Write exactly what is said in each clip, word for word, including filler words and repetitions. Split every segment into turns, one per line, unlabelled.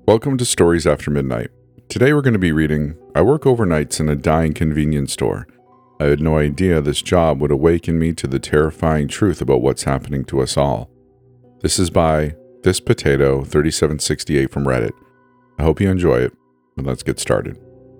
Welcome to Stories After Midnight. Today we're going to be reading I Work Overnights in a Dying Convenience Store. I had no idea this job would awaken me to the terrifying truth about what's happening to us all. This is by This Potato thirty-seven sixty-eight from Reddit. I hope you enjoy it, and let's get started.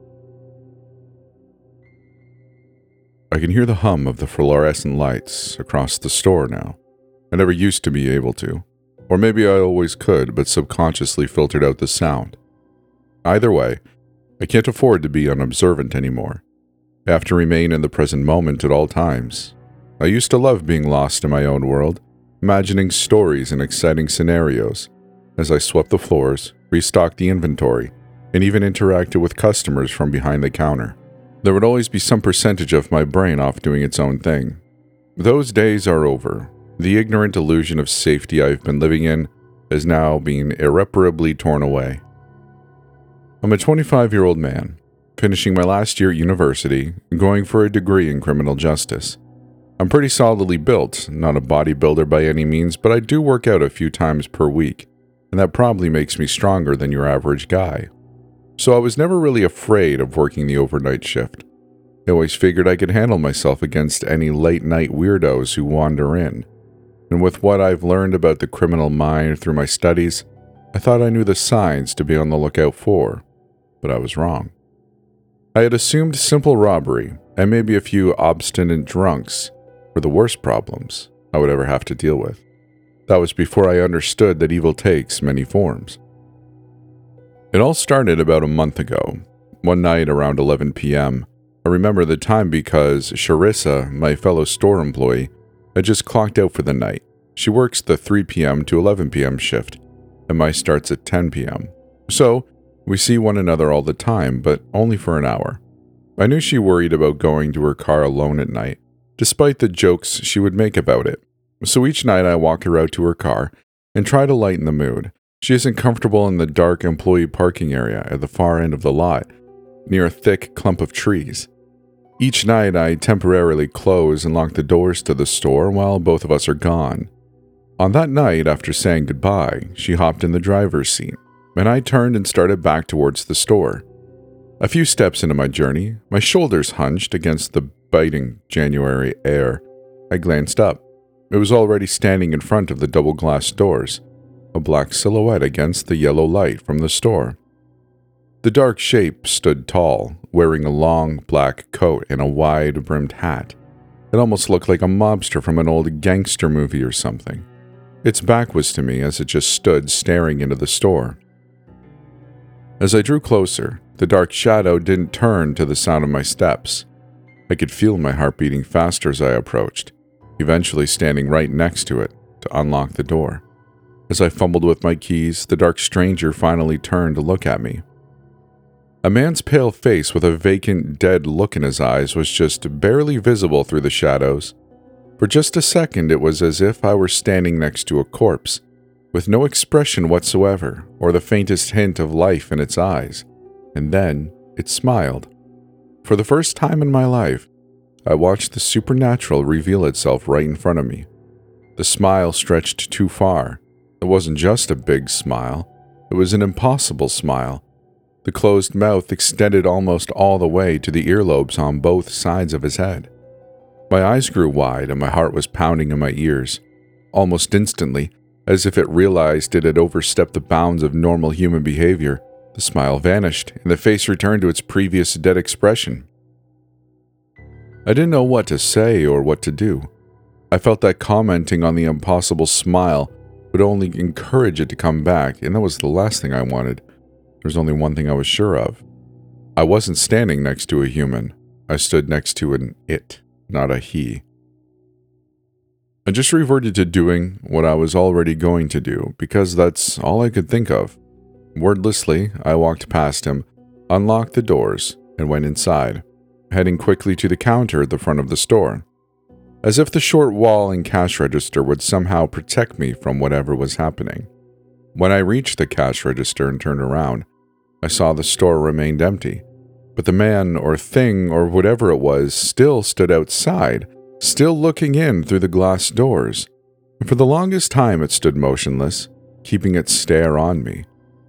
I can hear the hum of the fluorescent lights across the store now. I never used to be able to. Or maybe I always could, but subconsciously filtered out the sound. Either way, I can't afford to be unobservant anymore. I have to remain in the present moment at all times. I used to love being lost in my own world, imagining stories and exciting scenarios, as I swept the floors, restocked the inventory, and even interacted with customers from behind the counter. There would always be some percentage of my brain off doing its own thing. Those days are over. The ignorant illusion of safety I've been living in is now being irreparably torn away. I'm a twenty-five-year-old man, finishing my last year at university and going for a degree in criminal justice. I'm pretty solidly built, not a bodybuilder by any means, but I do work out a few times per week, and that probably makes me stronger than your average guy. So I was never really afraid of working the overnight shift. I always figured I could handle myself against any late-night weirdos who wander in. And with what I've learned about the criminal mind through my studies, I thought I knew the signs to be on the lookout for, but I was wrong. I had assumed simple robbery and maybe a few obstinate drunks were the worst problems I would ever have to deal with. That was before I understood that evil takes many forms. It all started about a month ago. One night around eleven p.m., I remember the time because Sharissa, my fellow store employee, I just clocked out for the night. She works the three p.m. to eleven p.m. shift, and my starts at ten p.m. So, we see one another all the time, but only for an hour. I knew she worried about going to her car alone at night, despite the jokes she would make about it. So each night I walk her out to her car and try to lighten the mood. She isn't comfortable in the dark employee parking area at the far end of the lot, near a thick clump of trees. Each night, I temporarily close and lock the doors to the store while both of us are gone. On that night, after saying goodbye, she hopped in the driver's seat, and I turned and started back towards the store. A few steps into my journey, my shoulders hunched against the biting January air. I glanced up. It was already standing in front of the double-glass doors, a black silhouette against the yellow light from the store. The dark shape stood tall, wearing a long black coat and a wide-brimmed hat. It almost looked like a mobster from an old gangster movie or something. Its back was to me as it just stood staring into the store. As I drew closer, the dark shadow didn't turn to the sound of my steps. I could feel my heart beating faster as I approached, eventually standing right next to it to unlock the door. As I fumbled with my keys, the dark stranger finally turned to look at me. A man's pale face with a vacant, dead look in his eyes was just barely visible through the shadows. For just a second, it was as if I were standing next to a corpse, with no expression whatsoever or the faintest hint of life in its eyes. And then it smiled. For the first time in my life, I watched the supernatural reveal itself right in front of me. The smile stretched too far. It wasn't just a big smile. It was an impossible smile. The closed mouth extended almost all the way to the earlobes on both sides of his head. My eyes grew wide and my heart was pounding in my ears. Almost instantly, as if it realized it had overstepped the bounds of normal human behavior, the smile vanished and the face returned to its previous dead expression. I didn't know what to say or what to do. I felt that commenting on the impossible smile would only encourage it to come back, and that was the last thing I wanted. There's only one thing I was sure of. I wasn't standing next to a human. I stood next to an it, not a he. I just reverted to doing what I was already going to do, because that's all I could think of. Wordlessly, I walked past him, unlocked the doors, and went inside, heading quickly to the counter at the front of the store. As if the short wall and cash register would somehow protect me from whatever was happening. When I reached the cash register and turned around, I saw the store remained empty, but the man or thing or whatever it was still stood outside, still looking in through the glass doors. And for the longest time it stood motionless, keeping its stare on me.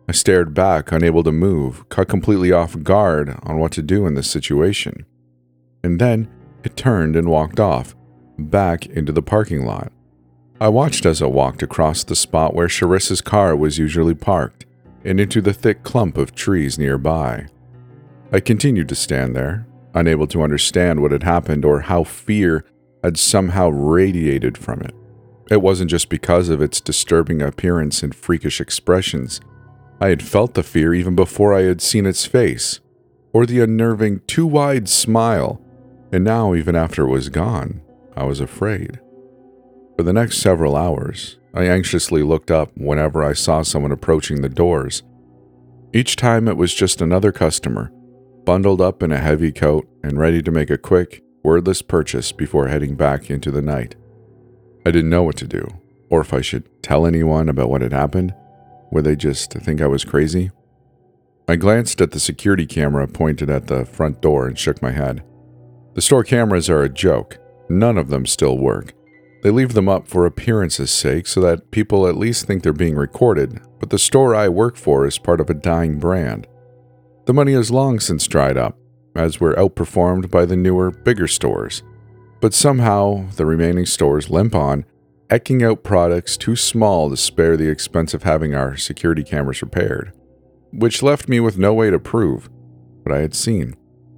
I stared back, unable to move, caught completely off guard on what to do in this situation. And then it turned and walked off, back into the parking lot. I watched as it walked across the spot where Sharissa's car was usually parked, and into the thick clump of trees nearby. I continued to stand there, unable to understand what had happened or how fear had somehow radiated from it. It wasn't just because of its disturbing appearance and freakish expressions. I had felt the fear even before I had seen its face, or the unnerving, too wide smile, and now, even after it was gone, I was afraid. For the next several hours, I anxiously looked up whenever I saw someone approaching the doors. Each time it was just another customer, bundled up in a heavy coat and ready to make a quick, wordless purchase before heading back into the night. I didn't know what to do, or if I should tell anyone about what had happened. Would they just think I was crazy? I glanced at the security camera pointed at the front door and shook my head. The store cameras are a joke. None of them still work. They leave them up for appearance's sake so that people at least think they're being recorded, but the store I work for is part of a dying brand. The money has long since dried up, as we're outperformed by the newer, bigger stores. But somehow, the remaining stores limp on, eking out products too small to spare the expense of having our security cameras repaired, which left me with no way to prove what I had seen.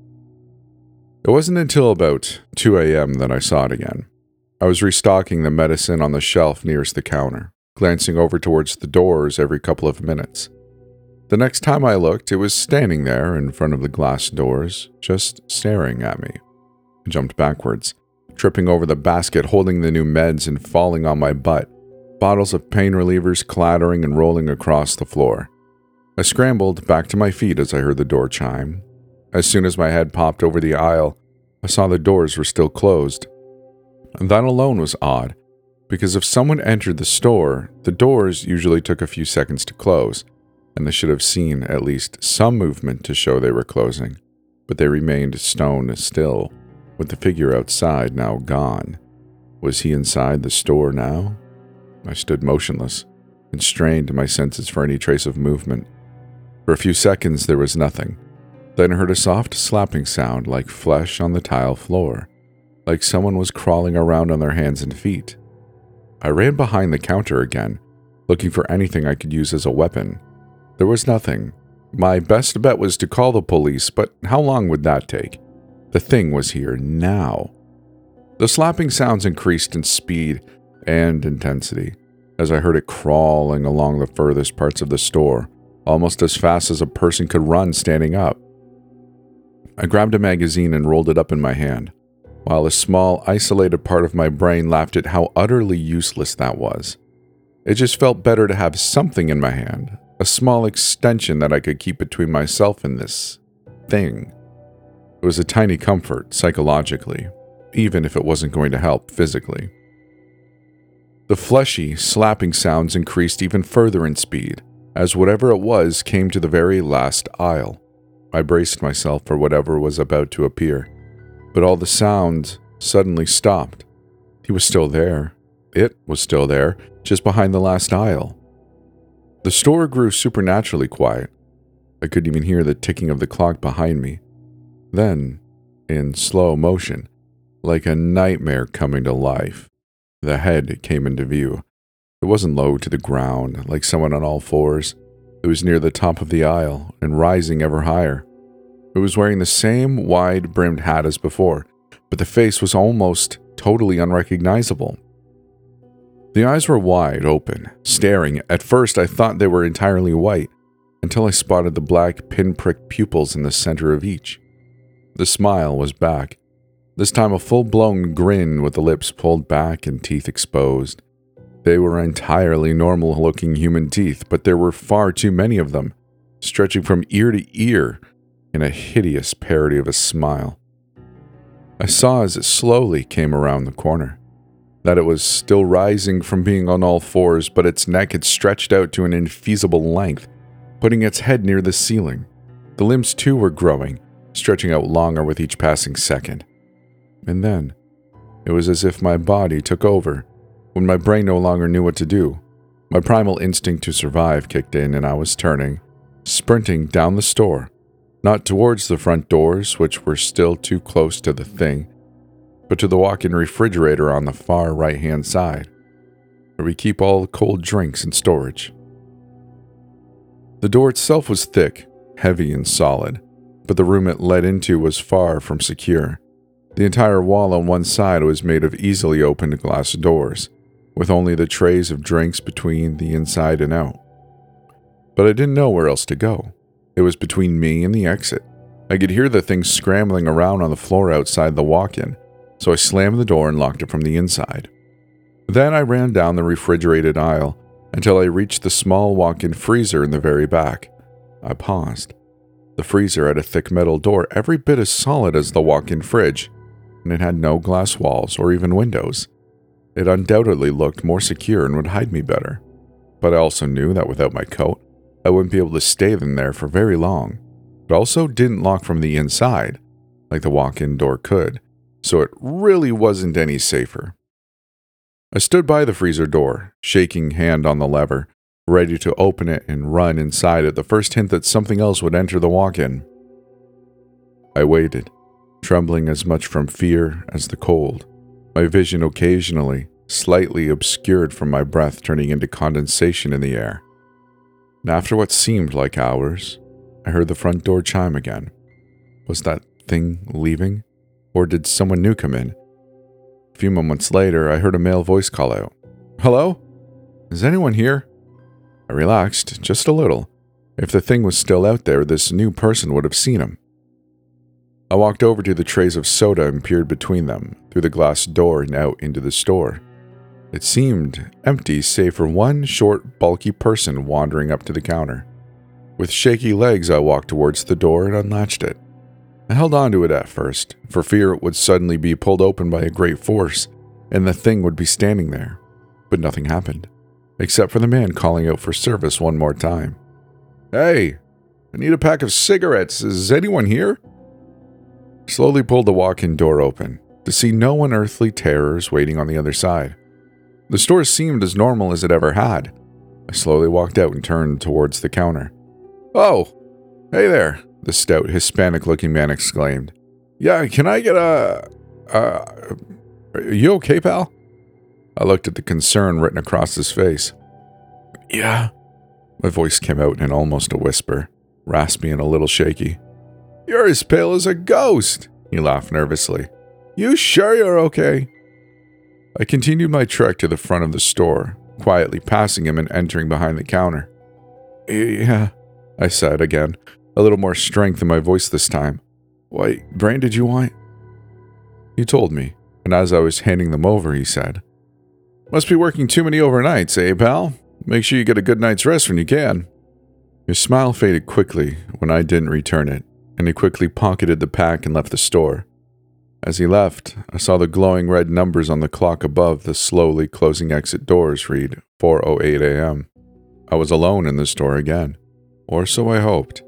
It wasn't until about two a.m. that I saw it again. I was restocking the medicine on the shelf nearest the counter, glancing over towards the doors every couple of minutes. The next time I looked, it was standing there in front of the glass doors, just staring at me. I jumped backwards, tripping over the basket holding the new meds and falling on my butt, bottles of pain relievers clattering and rolling across the floor. I scrambled back to my feet as I heard the door chime. As soon as my head popped over the aisle, I saw the doors were still closed. And that alone was odd, because if someone entered the store, the doors usually took a few seconds to close, and they should have seen at least some movement to show they were closing, but they remained stone still, with the figure outside now gone. Was he inside the store now? I stood motionless, and strained my senses for any trace of movement. For a few seconds there was nothing. Then I heard a soft slapping sound like flesh on the tile floor, like someone was crawling around on their hands and feet. I ran behind the counter again, looking for anything I could use as a weapon. There was nothing. My best bet was to call the police, but how long would that take? The thing was here now. The slapping sounds increased in speed and intensity as I heard it crawling along the furthest parts of the store, almost as fast as a person could run standing up. I grabbed a magazine and rolled it up in my hand, while a small, isolated part of my brain laughed at how utterly useless that was. It just felt better to have something in my hand, a small extension that I could keep between myself and this thing. It was a tiny comfort, psychologically, even if it wasn't going to help physically. The fleshy, slapping sounds increased even further in speed, as whatever it was came to the very last aisle. I braced myself for whatever was about to appear, but all the sounds suddenly stopped. He was still there. It was still there, just behind the last aisle. The store grew supernaturally quiet. I couldn't even hear the ticking of the clock behind me. Then, in slow motion, like a nightmare coming to life, the head came into view. It wasn't low to the ground, like someone on all fours. It was near the top of the aisle and rising ever higher. It was wearing the same wide-brimmed hat as before, but the face was almost totally unrecognizable. The eyes were wide open, staring. At first, I thought they were entirely white, until I spotted the black pinprick pupils in the center of each. The smile was back, this time a full-blown grin with the lips pulled back and teeth exposed. They were entirely normal-looking human teeth, but there were far too many of them, stretching from ear to ear in a hideous parody of a smile. I saw as it slowly came around the corner that it was still rising from being on all fours, but its neck had stretched out to an infeasible length, putting its head near the ceiling. The limbs too were growing, stretching out longer with each passing second. And then, it was as if my body took over, when my brain no longer knew what to do. My primal instinct to survive kicked in and I was turning, sprinting down the store, not towards the front doors, which were still too close to the thing, but to the walk-in refrigerator on the far right-hand side, where we keep all the cold drinks in storage. The door itself was thick, heavy, and solid, but the room it led into was far from secure. The entire wall on one side was made of easily opened glass doors, with only the trays of drinks between the inside and out. But I didn't know where else to go. It was between me and the exit. I could hear the thing scrambling around on the floor outside the walk-in, so I slammed the door and locked it from the inside. Then I ran down the refrigerated aisle until I reached the small walk-in freezer in the very back. I paused. The freezer had a thick metal door every bit as solid as the walk-in fridge, and it had no glass walls or even windows. It undoubtedly looked more secure and would hide me better, but I also knew that without my coat, I wouldn't be able to stay in there for very long. It also didn't lock from the inside, like the walk-in door could, so it really wasn't any safer. I stood by the freezer door, shaking hand on the lever, ready to open it and run inside at the first hint that something else would enter the walk-in. I waited, trembling as much from fear as the cold, my vision occasionally slightly obscured from my breath turning into condensation in the air. And after what seemed like hours, I heard the front door chime again. Was that thing leaving? Or did someone new come in? A few moments later, I heard a male voice call out, "Hello? Is anyone here?" I relaxed just a little. If the thing was still out there, this new person would have seen him. I walked over to the trays of soda and peered between them, through the glass door and out into the store. It seemed empty save for one short, bulky person wandering up to the counter. With shaky legs, I walked towards the door and unlatched it. I held onto it at first, for fear it would suddenly be pulled open by a great force, and the thing would be standing there. But nothing happened, except for the man calling out for service one more time. "Hey, I need a pack of cigarettes. Is anyone here?" I slowly pulled the walk-in door open, to see no unearthly terrors waiting on the other side. The store seemed as normal as it ever had. I slowly walked out and turned towards the counter. "Oh, hey there," the stout, Hispanic-looking man exclaimed. "Yeah, can I get a... uh... Are you okay, pal?" I looked at the concern written across his face. "Yeah." My voice came out in almost a whisper, raspy and a little shaky. "You're as pale as a ghost," he laughed nervously. "You sure you're okay?" I continued my trek to the front of the store, quietly passing him and entering behind the counter. "Yeah," I said again, a little more strength in my voice this time. "What brand did you want?" He told me, and as I was handing them over, he said, "Must be working too many overnights, eh, pal? Make sure you get a good night's rest when you can." His smile faded quickly when I didn't return it, and he quickly pocketed the pack and left the store. As he left, I saw the glowing red numbers on the clock above the slowly closing exit doors read four oh eight a.m. I was alone in the store again, or so I hoped.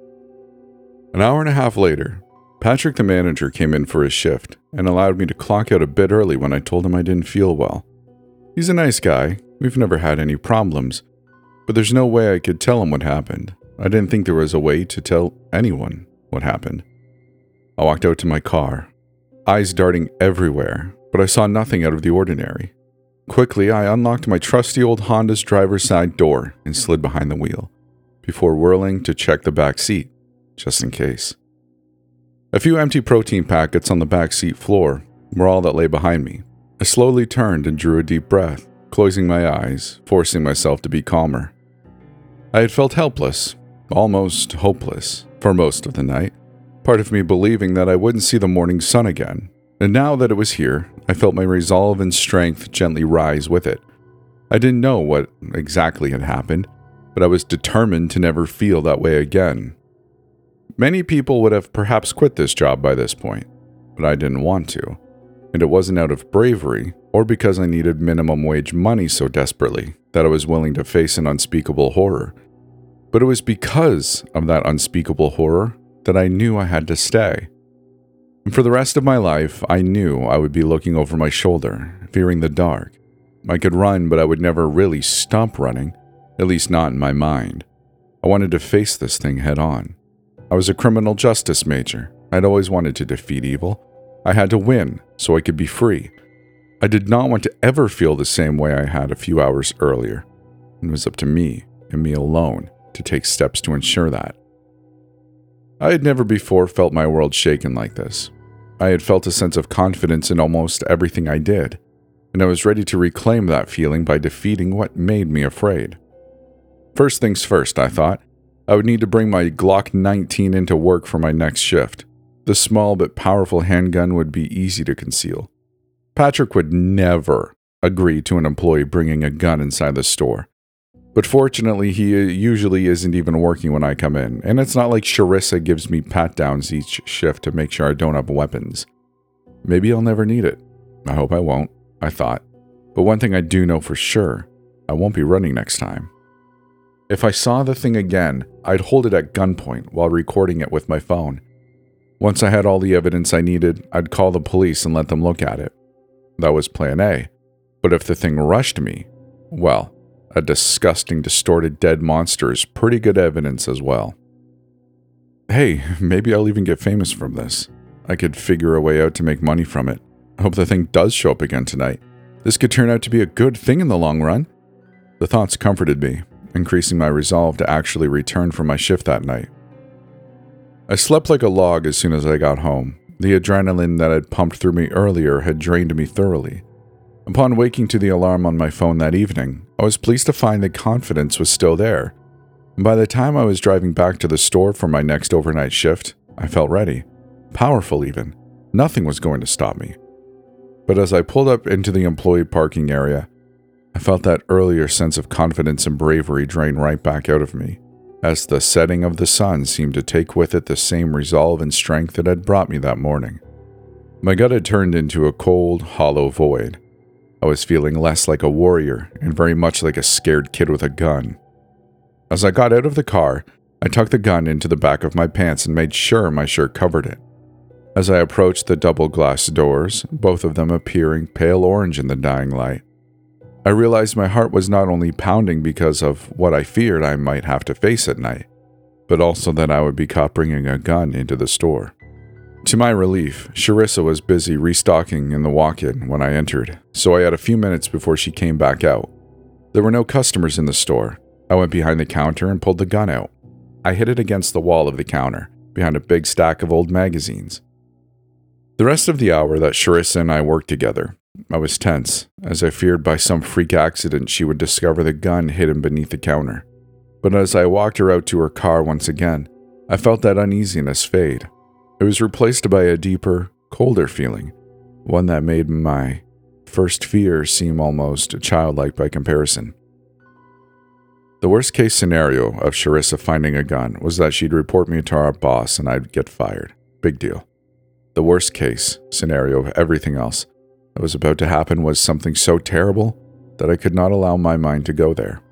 An hour and a half later, Patrick the manager came in for his shift and allowed me to clock out a bit early when I told him I didn't feel well. He's a nice guy, we've never had any problems, but there's no way I could tell him what happened. I didn't think there was a way to tell anyone what happened. I walked out to my car, eyes darting everywhere, but I saw nothing out of the ordinary. Quickly, I unlocked my trusty old Honda's driver's side door and slid behind the wheel, before whirling to check the back seat, just in case. A few empty protein packets on the back seat floor were all that lay behind me. I slowly turned and drew a deep breath, closing my eyes, forcing myself to be calmer. I had felt helpless, almost hopeless, for most of the night, part of me believing that I wouldn't see the morning sun again. And now that it was here, I felt my resolve and strength gently rise with it. I didn't know what exactly had happened, but I was determined to never feel that way again. Many people would have perhaps quit this job by this point, but I didn't want to. And it wasn't out of bravery, or because I needed minimum wage money so desperately that I was willing to face an unspeakable horror. But it was because of that unspeakable horror that I knew I had to stay. And for the rest of my life, I knew I would be looking over my shoulder, fearing the dark. I could run, but I would never really stop running, At least not in my mind. I wanted to face this thing head on. I was a criminal justice major. I'd always wanted to defeat evil. I had to win so I could be free. I did not want to ever feel the same way I had a few hours earlier. It was up to me, and me alone, to take steps to ensure that. I had never before felt my world shaken like this. I had felt a sense of confidence in almost everything I did, and I was ready to reclaim that feeling by defeating what made me afraid. First things first, I thought. I would need to bring my Glock nineteen into work for my next shift. The small but powerful handgun would be easy to conceal. Patrick would never agree to an employee bringing a gun inside the store. But fortunately, he usually isn't even working when I come in, and it's not like Sharissa gives me pat-downs each shift to make sure I don't have weapons. Maybe I'll never need it. I hope I won't, I thought. But one thing I do know for sure, I won't be running next time. If I saw the thing again, I'd hold it at gunpoint while recording it with my phone. Once I had all the evidence I needed, I'd call the police and let them look at it. That was plan A. But if the thing rushed me, well, a disgusting, distorted dead monster is pretty good evidence as well. Hey, maybe I'll even get famous from this. I could figure a way out to make money from it. I hope the thing does show up again tonight. This could turn out to be a good thing in the long run. The thoughts comforted me, increasing my resolve to actually return from my shift that night. I slept like a log as soon as I got home. The adrenaline that had pumped through me earlier had drained me thoroughly. Upon waking to the alarm on my phone that evening, I was pleased to find that confidence was still there. And by the time I was driving back to the store for my next overnight shift, I felt ready. Powerful even. Nothing was going to stop me. But as I pulled up into the employee parking area, I felt that earlier sense of confidence and bravery drain right back out of me, as the setting of the sun seemed to take with it the same resolve and strength it had brought me that morning. My gut had turned into a cold, hollow void. I was feeling less like a warrior and very much like a scared kid with a gun. As I got out of the car, I tucked the gun into the back of my pants and made sure my shirt covered it. As I approached the double glass doors, both of them appearing pale orange in the dying light, I realized my heart was not only pounding because of what I feared I might have to face at night, but also that I would be caught bringing a gun into the store. To my relief, Sharissa was busy restocking in the walk-in when I entered, so I had a few minutes before she came back out. There were no customers in the store. I went behind the counter and pulled the gun out. I hid it against the wall of the counter, behind a big stack of old magazines. The rest of the hour that Sharissa and I worked together, I was tense, as I feared by some freak accident she would discover the gun hidden beneath the counter. But as I walked her out to her car once again, I felt that uneasiness fade. It was replaced by a deeper, colder feeling, one that made my first fear seem almost childlike by comparison. The worst-case scenario of Sharissa finding a gun was that she'd report me to our boss and I'd get fired. Big deal. The worst-case scenario of everything else that was about to happen was something so terrible that I could not allow my mind to go there.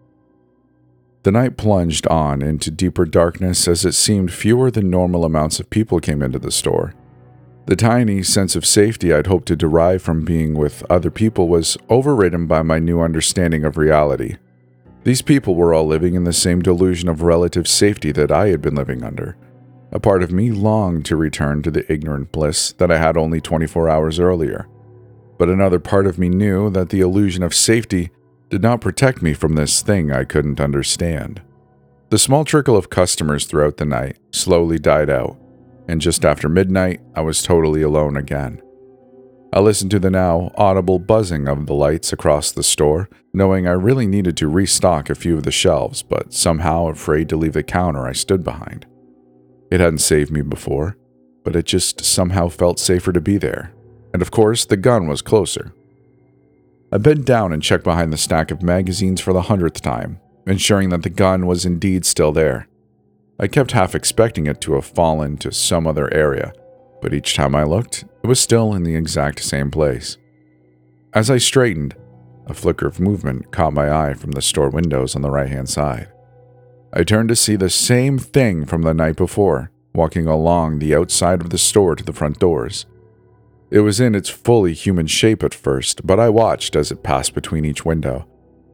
The night plunged on into deeper darkness as it seemed fewer than normal amounts of people came into the store. The tiny sense of safety I'd hoped to derive from being with other people was overridden by my new understanding of reality. These people were all living in the same delusion of relative safety that I had been living under. A part of me longed to return to the ignorant bliss that I had only twenty-four hours earlier. But another part of me knew that the illusion of safety did not protect me from this thing I couldn't understand. The small trickle of customers throughout the night slowly died out, and just after midnight, I was totally alone again. I listened to the now audible buzzing of the lights across the store, knowing I really needed to restock a few of the shelves, but somehow afraid to leave the counter I stood behind. It hadn't saved me before, but it just somehow felt safer to be there. And of course, the gun was closer. I bent down and checked behind the stack of magazines for the hundredth time, ensuring that the gun was indeed still there. I kept half expecting it to have fallen to some other area, but each time I looked, it was still in the exact same place. As I straightened, a flicker of movement caught my eye from the store windows on the right-hand side. I turned to see the same thing from the night before, walking along the outside of the store to the front doors. It was in its fully human shape at first, but I watched as it passed between each window,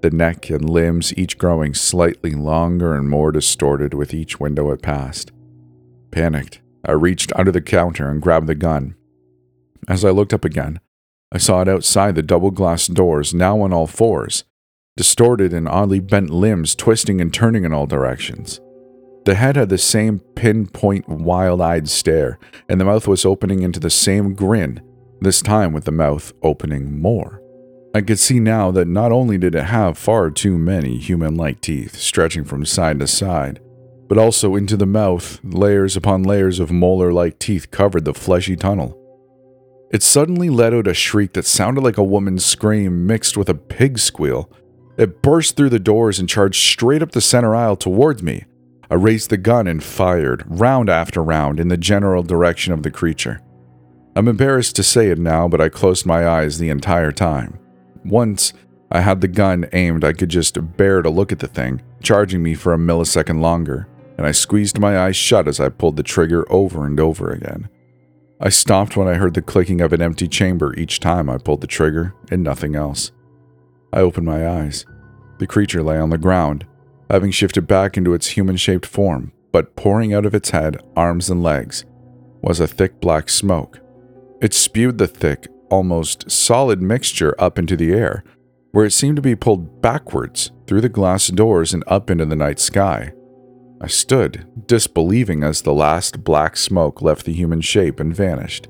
the neck and limbs each growing slightly longer and more distorted with each window it passed. Panicked, I reached under the counter and grabbed the gun. As I looked up again, I saw it outside the double-glass doors, now on all fours, distorted and oddly bent limbs twisting and turning in all directions. The head had the same pinpoint wild-eyed stare, and the mouth was opening into the same grin, this time with the mouth opening more. I could see now that not only did it have far too many human-like teeth stretching from side to side, but also into the mouth, layers upon layers of molar-like teeth covered the fleshy tunnel. It suddenly let out a shriek that sounded like a woman's scream mixed with a pig squeal. It burst through the doors and charged straight up the center aisle towards me. I raised the gun and fired, round after round, in the general direction of the creature. I'm embarrassed to say it now, but I closed my eyes the entire time. Once I had the gun aimed, I could just bear to look at the thing, charging me for a millisecond longer, and I squeezed my eyes shut as I pulled the trigger over and over again. I stopped when I heard the clicking of an empty chamber each time I pulled the trigger, and nothing else. I opened my eyes. The creature lay on the ground, having shifted back into its human-shaped form, but pouring out of its head, arms, and legs was a thick black smoke. It spewed the thick, almost solid mixture up into the air, where it seemed to be pulled backwards through the glass doors and up into the night sky. I stood, disbelieving as the last black smoke left the human shape and vanished.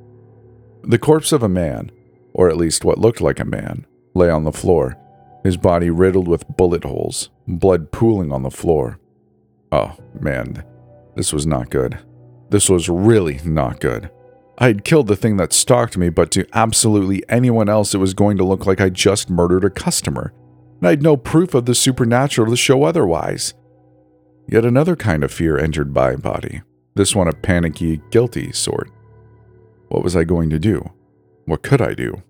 The corpse of a man, or at least what looked like a man, lay on the floor, his body riddled with bullet holes, blood pooling on the floor. Oh, man, this was not good. This was really not good. I had killed the thing that stalked me, but to absolutely anyone else it was going to look like I just murdered a customer, and I had no proof of the supernatural to show otherwise. Yet another kind of fear entered my body, this one a panicky, guilty sort. What was I going to do? What could I do?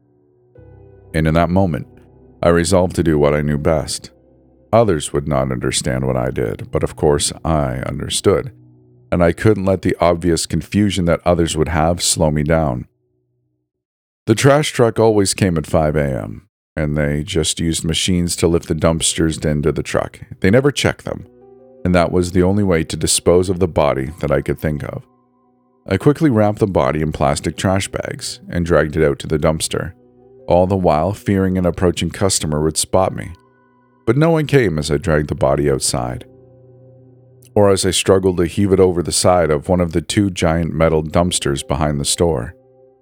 And in that moment, I resolved to do what I knew best. Others would not understand what I did, but of course I understood, and I couldn't let the obvious confusion that others would have slow me down. The trash truck always came at five a.m., and they just used machines to lift the dumpsters into the truck. They never checked them, and that was the only way to dispose of the body that I could think of. I quickly wrapped the body in plastic trash bags and dragged it out to the dumpster, all the while fearing an approaching customer would spot me. But no one came as I dragged the body outside, or as I struggled to heave it over the side of one of the two giant metal dumpsters behind the store.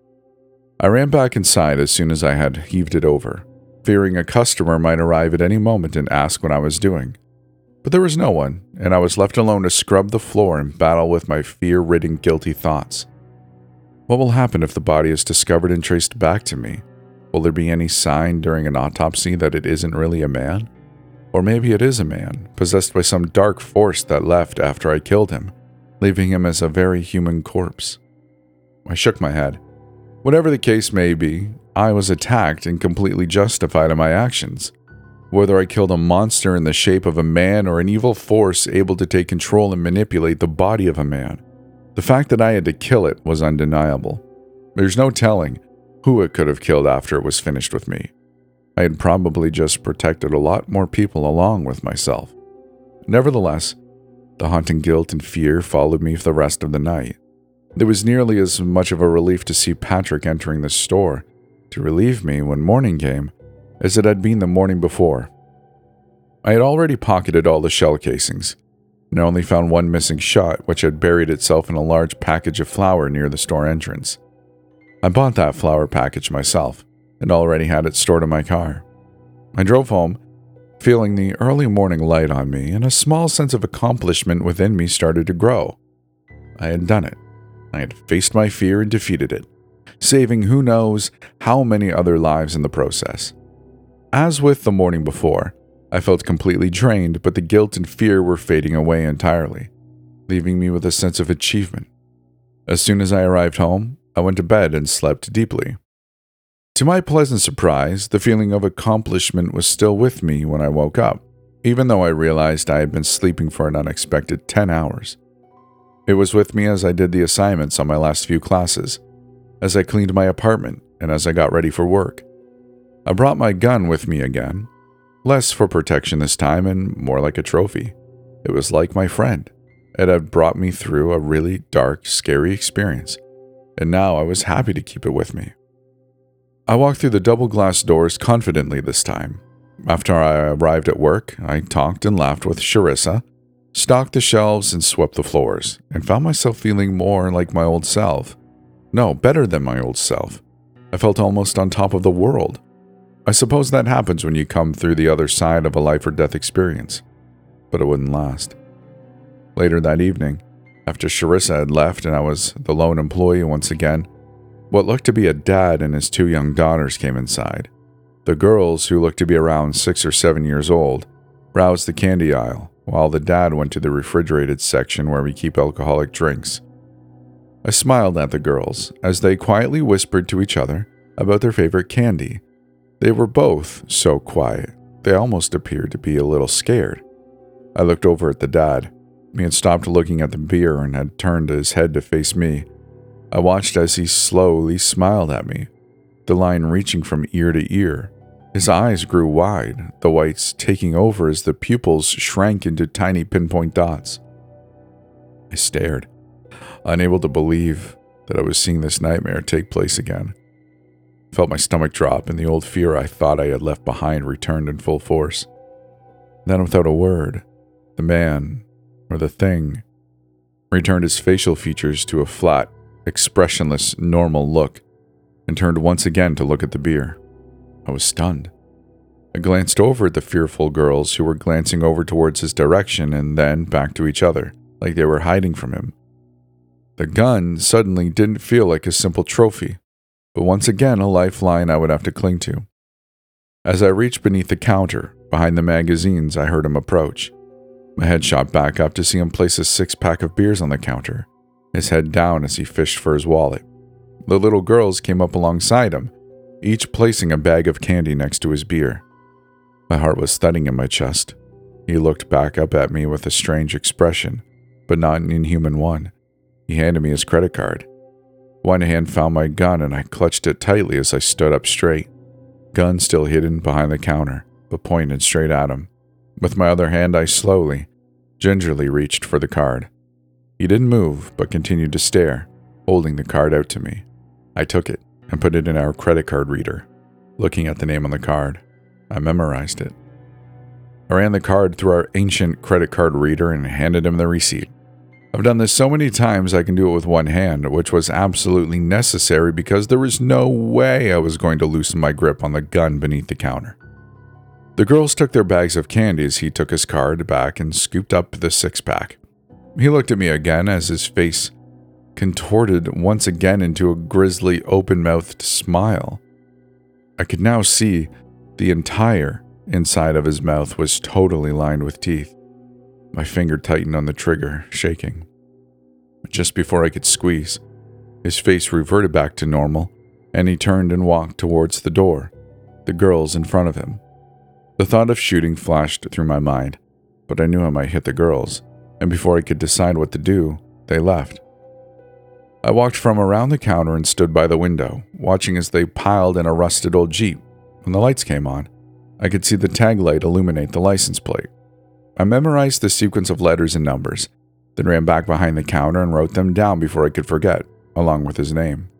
I ran back inside as soon as I had heaved it over, fearing a customer might arrive at any moment and ask what I was doing. But there was no one, and I was left alone to scrub the floor and battle with my fear-ridden, guilty thoughts. What will happen if the body is discovered and traced back to me? Will there be any sign during an autopsy that it isn't really a man? Or maybe it is a man, possessed by some dark force that left after I killed him, leaving him as a very human corpse. I shook my head. Whatever the case may be, I was attacked and completely justified in my actions. Whether I killed a monster in the shape of a man or an evil force able to take control and manipulate the body of a man, the fact that I had to kill it was undeniable. There's no telling who it could have killed after it was finished with me. I had probably just protected a lot more people along with myself. Nevertheless, the haunting guilt and fear followed me for the rest of the night. It was nearly as much of a relief to see Patrick entering the store to relieve me when morning came as it had been the morning before. I had already pocketed all the shell casings, and only found one missing shot, which had buried itself in a large package of flour near the store entrance. I bought that flour package myself, and already had it stored in my car. I drove home, feeling the early morning light on me, and a small sense of accomplishment within me started to grow. I had done it. I had faced my fear and defeated it, saving who knows how many other lives in the process. As with the morning before, I felt completely drained, but the guilt and fear were fading away entirely, leaving me with a sense of achievement. As soon as I arrived home, I went to bed and slept deeply. To my pleasant surprise, the feeling of accomplishment was still with me when I woke up, even though I realized I had been sleeping for an unexpected ten hours. It was with me as I did the assignments on my last few classes, as I cleaned my apartment, and as I got ready for work. I brought my gun with me again, Less for protection this time and more like a trophy. It was like my friend. It had brought me through a really dark, scary experience, and now I was happy to keep it with me. I walked through the double glass doors confidently this time. After I arrived at work, I talked and laughed with Sharissa, stocked the shelves and swept the floors, and found myself feeling more like my old self. No, better than my old self. I felt almost on top of the world. I suppose that happens when you come through the other side of a life or death experience, but it wouldn't last. Later that evening, after Sharissa had left and I was the lone employee once again, what looked to be a dad and his two young daughters came inside. The girls, who looked to be around six or seven years old, browsed the candy aisle, while the dad went to the refrigerated section where we keep alcoholic drinks. I smiled at the girls as they quietly whispered to each other about their favorite candy. They were both so quiet, they almost appeared to be a little scared. I looked over at the dad. He had stopped looking at the beer and had turned his head to face me. I watched as he slowly smiled at me, the line reaching from ear to ear. His eyes grew wide, the whites taking over as the pupils shrank into tiny pinpoint dots. I stared, unable to believe that I was seeing this nightmare take place again. I felt my stomach drop and the old fear I thought I had left behind returned in full force. Then, without a word, the man, or the thing, returned his facial features to a flat, expressionless, normal look, and turned once again to look at the beer. I was stunned. I glanced over at the fearful girls who were glancing over towards his direction and then back to each other, like they were hiding from him. The gun suddenly didn't feel like a simple trophy, but once again a lifeline I would have to cling to. As I reached beneath the counter, behind the magazines, I heard him approach. My head shot back up to see him place a six-pack of beers on the counter, his head down as he fished for his wallet. The little girls came up alongside him, each placing a bag of candy next to his beer. My heart was thudding in my chest. He looked back up at me with a strange expression, but not an inhuman one. He handed me his credit card. One hand found my gun and I clutched it tightly as I stood up straight. Gun still hidden behind the counter, but pointed straight at him. With my other hand, I slowly, gingerly reached for the card. He didn't move, but continued to stare, holding the card out to me. I took it and put it in our credit card reader. Looking at the name on the card, I memorized it. I ran the card through our ancient credit card reader and handed him the receipt. I've done this so many times I can do it with one hand, which was absolutely necessary because there was no way I was going to loosen my grip on the gun beneath the counter. The girls took their bags of candy as he took his card back and scooped up the six-pack. He looked at me again as his face contorted once again into a grisly, open-mouthed smile. I could now see the entire inside of his mouth was totally lined with teeth. My finger tightened on the trigger, shaking. Just before I could squeeze, his face reverted back to normal, and he turned and walked towards the door, the girls in front of him. The thought of shooting flashed through my mind, but I knew I might hit the girls, and before I could decide what to do, they left. I walked from around the counter and stood by the window, watching as they piled in a rusted old Jeep. When the lights came on, I could see the tag light illuminate the license plate. I memorized the sequence of letters and numbers, then ran back behind the counter and wrote them down before I could forget, along with his name.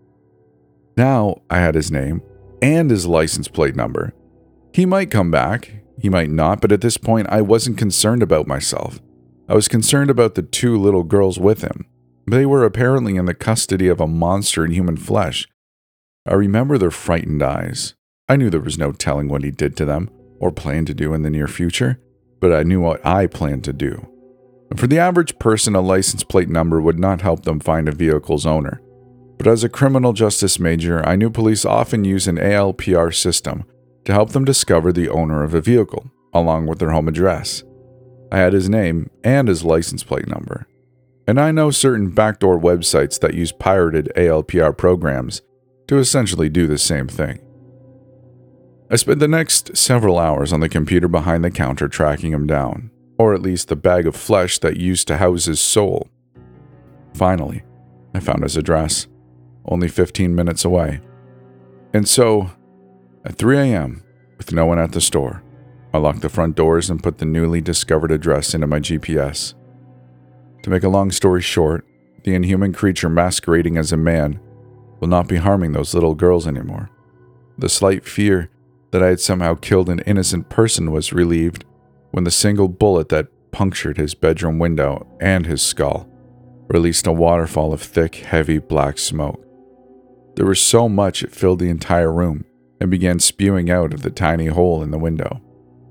Now I had his name and his license plate number. He might come back, he might not, but at this point I wasn't concerned about myself. I was concerned about the two little girls with him. They were apparently in the custody of a monster in human flesh. I remember their frightened eyes. I knew there was no telling what he did to them, or planned to do in the near future, but I knew what I planned to do. For the average person, a license plate number would not help them find a vehicle's owner. But as a criminal justice major, I knew police often use an A L P R system to help them discover the owner of a vehicle, along with their home address. I had his name and his license plate number. And I know certain backdoor websites that use pirated A L P R programs to essentially do the same thing. I spent the next several hours on the computer behind the counter tracking him down, or at least the bag of flesh that used to house his soul. Finally, I found his address, only fifteen minutes away. And so, at three a.m., with no one at the store, I locked the front doors and put the newly discovered address into my G P S. To make a long story short, the inhuman creature masquerading as a man will not be harming those little girls anymore. The slight fear that I had somehow killed an innocent person was relieved when the single bullet that punctured his bedroom window and his skull released a waterfall of thick, heavy black smoke. There was so much it filled the entire room and began spewing out of the tiny hole in the window.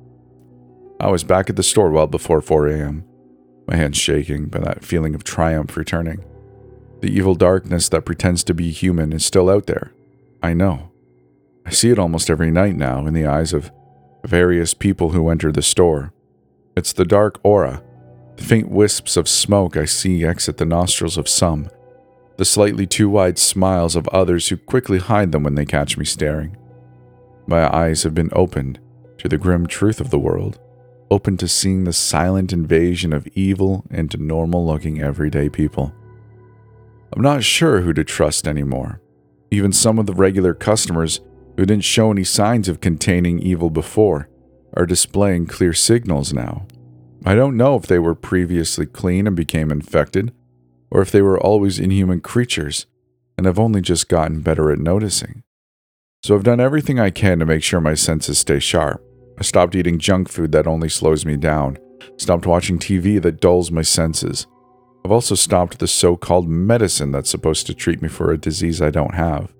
I was back at the store well before four a.m., my hands shaking by that feeling of triumph returning. The evil darkness that pretends to be human is still out there. I know. I see it almost every night now in the eyes of various people who enter the store. It's the dark aura, the faint wisps of smoke I see exit the nostrils of some, the slightly too wide smiles of others who quickly hide them when they catch me staring. My eyes have been opened to the grim truth of the world, open to seeing the silent invasion of evil into normal-looking everyday people. I'm not sure who to trust anymore. Even some of the regular customers who didn't show any signs of containing evil before are displaying clear signals now. I don't know if they were previously clean and became infected, or if they were always inhuman creatures and have only just gotten better at noticing. So I've done everything I can to make sure my senses stay sharp. I stopped eating junk food that only slows me down, stopped watching T V that dulls my senses. I've also stopped the so-called medicine that's supposed to treat me for a disease I don't have.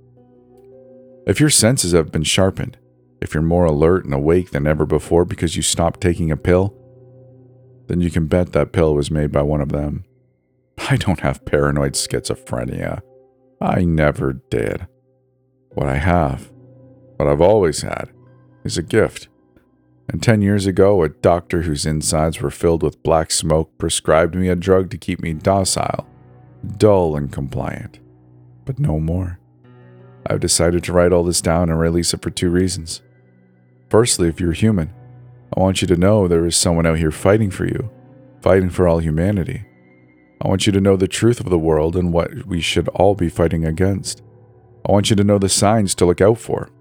If your senses have been sharpened, if you're more alert and awake than ever before because you stopped taking a pill, then you can bet that pill was made by one of them. I don't have paranoid schizophrenia. I never did. What I have, what I've always had, is a gift. And ten years ago, a doctor whose insides were filled with black smoke prescribed me a drug to keep me docile, dull, and compliant. But no more. I've decided to write all this down and release it for two reasons. Firstly, if you're human, I want you to know there is someone out here fighting for you, fighting for all humanity. I want you to know the truth of the world and what we should all be fighting against. I want you to know the signs to look out for.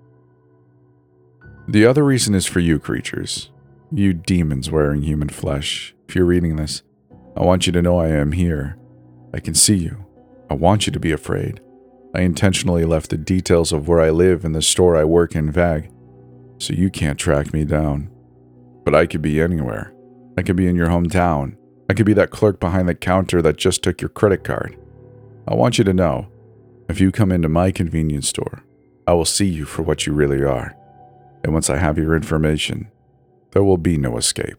The other reason is for you creatures, you demons wearing human flesh. If you're reading this, I want you to know I am here. I can see you. I want you to be afraid. I intentionally left the details of where I live and the store I work in vague, so you can't track me down. But I could be anywhere. I could be in your hometown. I could be that clerk behind the counter that just took your credit card. I want you to know, if you come into my convenience store, I will see you for what you really are. And once I have your information, there will be no escape.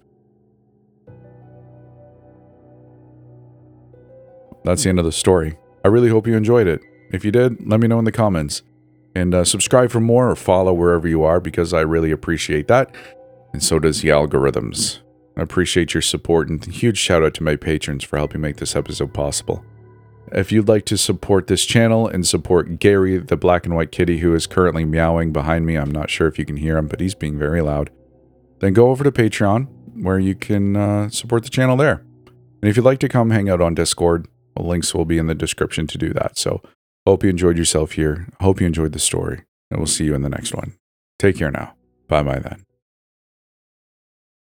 That's the end of the story. I really hope you enjoyed it. If you did, let me know in the comments. And uh, subscribe for more or follow wherever you are because I really appreciate that. And so does the algorithms. I appreciate your support and a huge shout out to my patrons for helping make this episode possible. If you'd like to support this channel and support Gary, the black and white kitty who is currently meowing behind me, I'm not sure if you can hear him, but he's being very loud, then go over to Patreon where you can uh, support the channel there. And if you'd like to come hang out on Discord, the links will be in the description to do that. So hope you enjoyed yourself here. Hope you enjoyed the story, and we'll see you in the next one. Take care now. Bye-bye then.